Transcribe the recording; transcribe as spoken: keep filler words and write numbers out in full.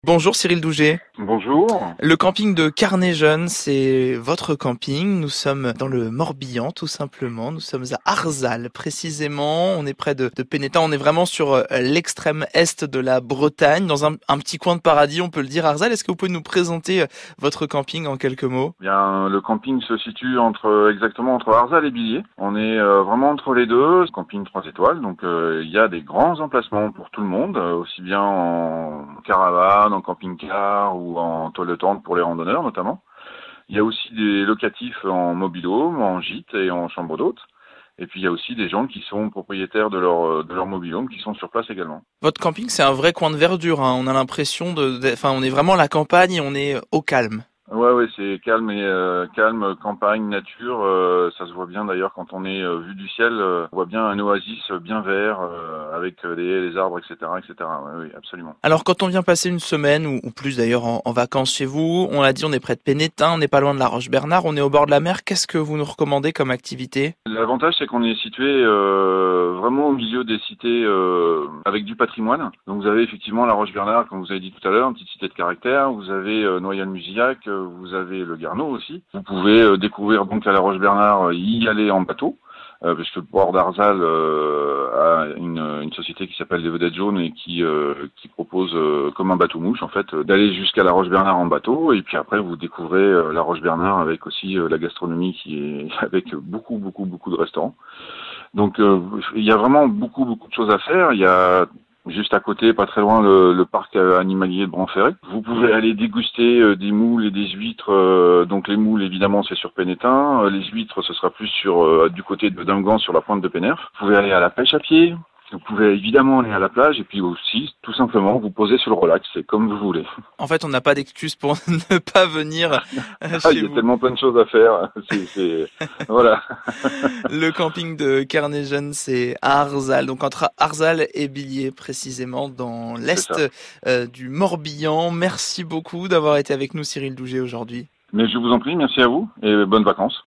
Bonjour Cyril Douget. Bonjour. Le camping de Carnet-Jeune, c'est votre camping. Nous sommes dans le Morbihan, tout simplement. Nous sommes à Arzal, précisément. On est près de, de Pénétin. On est vraiment sur euh, l'extrême est de la Bretagne, dans un, un petit coin de paradis, on peut le dire. Arzal, est-ce que vous pouvez nous présenter euh, votre camping en quelques mots? Bien, le camping se situe entre exactement entre Arzal et Billiers. On est euh, vraiment entre les deux. Camping trois étoiles, donc euh, il y a des grands emplacements pour tout le monde, euh, aussi bien en caravane, en camping-car ou en toile de tente pour les randonneurs notamment. Il y a aussi des locatifs en mobil-home, en gîte et en chambre d'hôte. Et puis il y a aussi des gens qui sont propriétaires de leur de leur mobil-home qui sont sur place également. Votre camping, c'est un vrai coin de verdure, hein. On a l'impression de, de- enfin, on est vraiment à la campagne et on est au calme. Ouais, ouais, c'est calme et euh, calme, campagne, nature. Euh, ça se voit bien d'ailleurs quand on est euh, vu du ciel. Euh, on voit bien un oasis bien vert euh, avec euh, des haies, des arbres, et cetera, et cetera. Ouais, oui, absolument. Alors quand on vient passer une semaine ou, ou plus d'ailleurs en, en vacances chez vous, on l'a dit, on est près de Pénétin, on n'est pas loin de la Roche-Bernard, on est au bord de la mer. Qu'est-ce que vous nous recommandez comme activité? L'avantage, c'est qu'on est situé euh, vraiment au milieu des cités euh, avec du patrimoine. Donc vous avez effectivement la Roche-Bernard, comme vous avez dit tout à l'heure, une petite cité de caractère. Vous avez euh, Noyal-Musillac, euh, vous avez le Garneau aussi. Vous pouvez euh, découvrir donc à la Roche-Bernard, euh, y aller en bateau. Euh, parce que le port d'Arzal euh, a une, une société qui s'appelle les Vedettes Jaunes et qui, euh, qui propose euh, comme un bateau-mouche en fait euh, d'aller jusqu'à la Roche-Bernard en bateau, et puis après vous découvrez euh, la Roche-Bernard avec aussi euh, la gastronomie qui est avec beaucoup beaucoup beaucoup de restaurants. Donc euh, il y a vraiment beaucoup beaucoup de choses à faire. Il y a juste à côté, pas très loin, le, le parc animalier de Branferré. Vous pouvez aller déguster euh, des moules et des huîtres. Euh, donc les moules, évidemment, c'est sur Pénétin. Euh, les huîtres, ce sera plus sur euh, du côté de Dungan, sur la pointe de Pénère. Vous pouvez aller à la pêche à pied. Vous pouvez évidemment aller à la plage et puis aussi, tout simplement, vous poser sur le relax. C'est comme vous voulez. En fait, on n'a pas d'excuse pour ne pas venir euh, Ah, chez il y a vous. tellement plein de choses à faire. C'est, c'est... Voilà. Le camping de Carnet-Jeune, c'est à Arzal, donc entre Arzal et Billiers précisément, dans C'est l'est ça. euh, du Morbihan. Merci beaucoup d'avoir été avec nous, Cyril Douget, aujourd'hui. Mais je vous en prie, merci à vous et bonnes vacances.